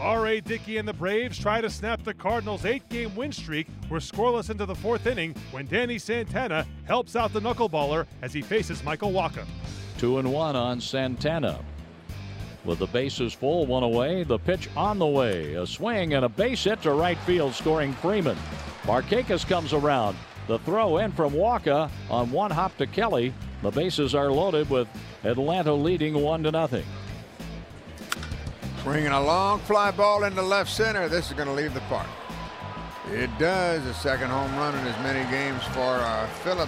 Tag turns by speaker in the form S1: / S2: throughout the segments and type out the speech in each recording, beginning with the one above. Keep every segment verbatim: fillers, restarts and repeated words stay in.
S1: R A. Dickey and the Braves try to snap the Cardinals' eight-game win streak. We're scoreless into the fourth inning when Danny Santana helps out the knuckleballer as he faces Michael Wacha.
S2: Two and one on Santana. With the bases full, one away, the pitch on the way. A swing and a base hit to right field, scoring Freeman. Markakis comes around. The throw in from Wacha on one hop to Kelly. The bases are loaded with Atlanta leading one to nothing.
S3: Swinging a long fly ball into left center. This is going to leave the park. It does. A second home run in as many games for uh, Phillips.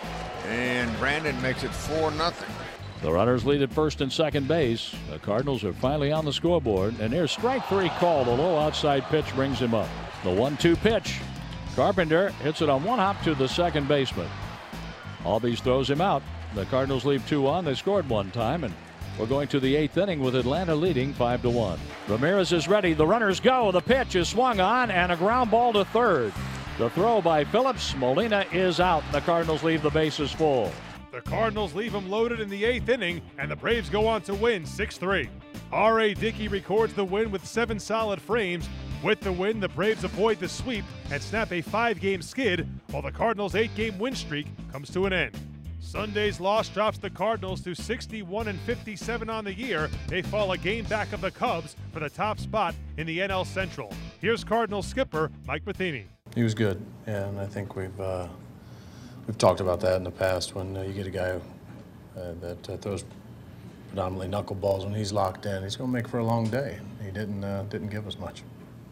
S3: And Brandon makes it four nothing.
S2: The runners lead at first and second base. The Cardinals are finally on the scoreboard. And here's strike three called. A low outside pitch brings him up. The one two pitch. Carpenter hits it on one hop to the second baseman. Albies throws him out. The Cardinals leave two on. They scored one time. And we're going to the eighth inning with Atlanta leading five to one. Ramirez is ready. The runners go. The pitch is swung on and a ground ball to third. The throw by Phillips. Molina is out. The Cardinals leave the bases full.
S1: The Cardinals leave him loaded in the eighth inning, and the Braves go on to win six three. R A. Dickey records the win with seven solid frames. With the win, the Braves avoid the sweep and snap a five-game skid, while the Cardinals' eight-game win streak comes to an end. Sunday's loss drops the Cardinals to sixty-one and fifty-seven on the year. They fall a game back of the Cubs for the top spot in the N L Central. Here's Cardinals skipper Mike Matheny.
S4: He was good, and I think we've uh, we've talked about that in the past. When uh, you get a guy uh, that uh, throws predominantly knuckleballs, when he's locked in, he's going to make for a long day. He didn't uh, didn't give us much.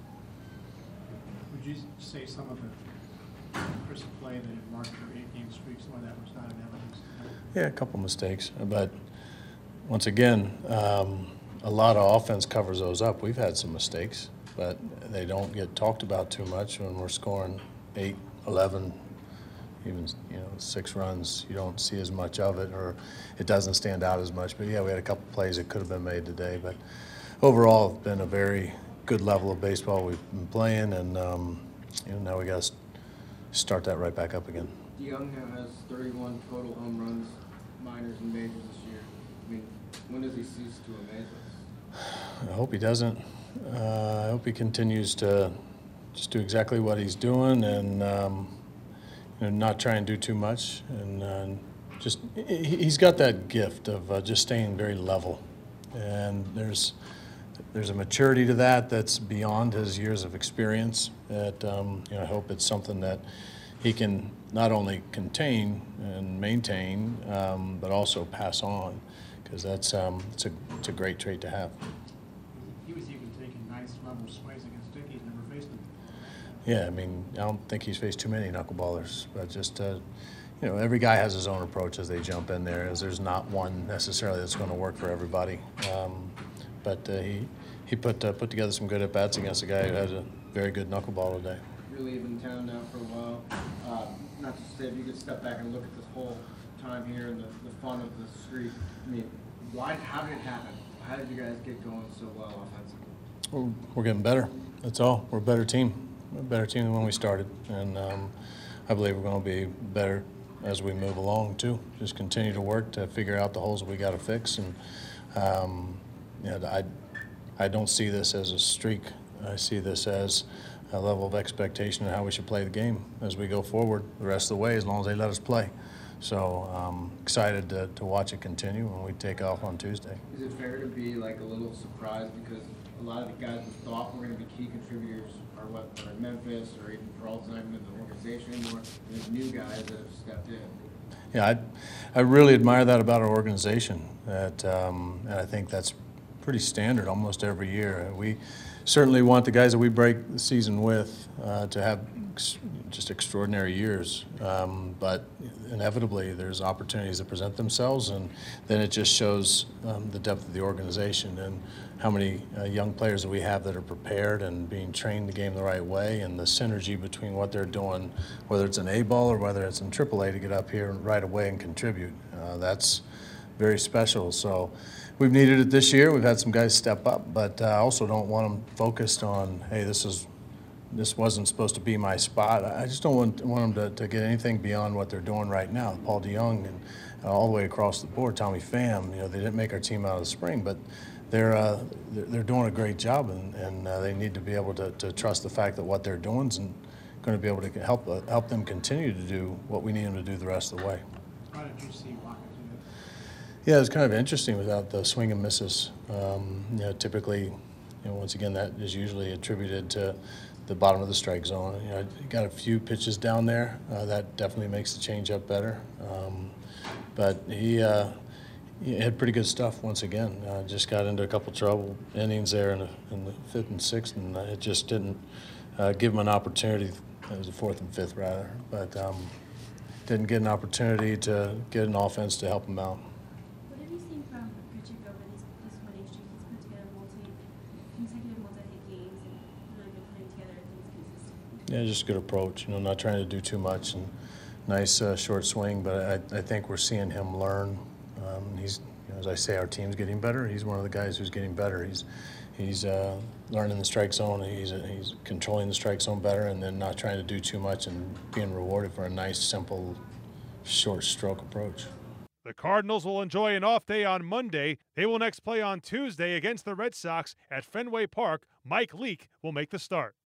S5: Would you say some of the crisp play that had marked your eight-game streak, some of that was not in evidence?
S4: Yeah, a couple mistakes, but once again, um, a lot of offense covers those up. We've had some mistakes, but they don't get talked about too much when we're scoring eight, eleven, even you know six runs. You don't see as much of it, or it doesn't stand out as much. But yeah, we had a couple plays that could have been made today, but overall, it's been a very good level of baseball we've been playing, and um, you know now we got to start that right back up again.
S6: DeYoung now has thirty-one total home runs, minors and majors this year. I mean, when does he cease to amaze us?
S4: I hope he doesn't. Uh, I hope he continues to just do exactly what he's doing, and um, you know, not try and do too much. And uh, just he, he's got that gift of uh, just staying very level. And there's there's a maturity to that that's beyond his years of experience. That um, you know, I hope it's something that he can not only contain and maintain, um, but also pass on, because that's um, it's a it's a great trait to have.
S5: He was even taking nice level swings against Dickey. He's never faced him.
S4: Yeah, I mean, I don't think he's faced too many knuckleballers, but just uh, you know, every guy has his own approach as they jump in there. As there's not one necessarily that's going to work for everybody. Um, but uh, he he put uh, put together some good at bats against a guy who had a very good knuckleball today.
S6: Really in town now for a while. Uh, not to say if you could step back and look at this whole time here and the, the fun of the streak. I mean, why? How did it happen? How did you guys get going so well offensively?
S4: We're, we're getting better. That's all. We're a better team. We're a better team than when we started, and um, I believe we're going to be better as we move along too. Just continue to work to figure out the holes that we got to fix, and um, yeah, I I don't see this as a streak. I see this as a level of expectation of how we should play the game as we go forward the rest of the way, as long as they let us play. So I'm um, excited to, to watch it continue when we take off on Tuesday.
S6: Is it fair to be like a little surprised because a lot of the guys we thought were going to be key contributors are what are in Memphis or even Carl's not even in the organization anymore? There's new guys that have stepped in.
S4: Yeah, I, I really admire that about our organization. That um, and I think that's pretty standard almost every year. We certainly want the guys that we break the season with uh, to have ex just extraordinary years, um, but inevitably there's opportunities that present themselves, and then it just shows um, the depth of the organization and how many uh, young players that we have that are prepared and being trained the game the right way, and the synergy between what they're doing, whether it's an A ball or whether it's in triple A, to get up here right away and contribute. Uh, that's very special. So we've needed it this year. We've had some guys step up, but I uh, also don't want them focused on, hey, this is this wasn't supposed to be my spot. I just don't want, want them to, to get anything beyond what they're doing right now. Paul DeYoung and uh, all the way across the board, Tommy Pham, you know, they didn't make our team out of the spring, but they're, uh, they're they're doing a great job, and, and uh, they need to be able to, to trust the fact that what they're doing is going to be able to help uh, help them continue to do what we need them to do the rest of the way.
S5: How did you see Walker do that?
S4: Yeah, it's kind of interesting without the swing and misses. Um, you know, typically, you know, once again, that is usually attributed to the bottom of the strike zone. You know, you got a few pitches down there. Uh, that definitely makes the changeup better. Um, but he, uh, he had pretty good stuff once again. Uh, just got into a couple trouble innings there in the, in the fifth and sixth, and it just didn't uh, give him an opportunity. It was the fourth and fifth, rather. But um, didn't get an opportunity to get an offense to help him out.
S7: What have you seen from Grichuk over this, this winning streak? He's put together multi, consecutive multi-hit games and really been putting together things consistently.
S4: Yeah, just a good approach. You know, not trying to do too much, and nice uh, short swing. But I, I think we're seeing him learn. Um, he's, you know, as I say, our team's getting better. He's one of the guys who's getting better. He's he's uh, learning the strike zone. He's uh, he's controlling the strike zone better, and then not trying to do too much and being rewarded for a nice, simple, short stroke approach.
S1: The Cardinals will enjoy an off day on Monday. They will next play on Tuesday against the Red Sox at Fenway Park. Mike Leake will make the start.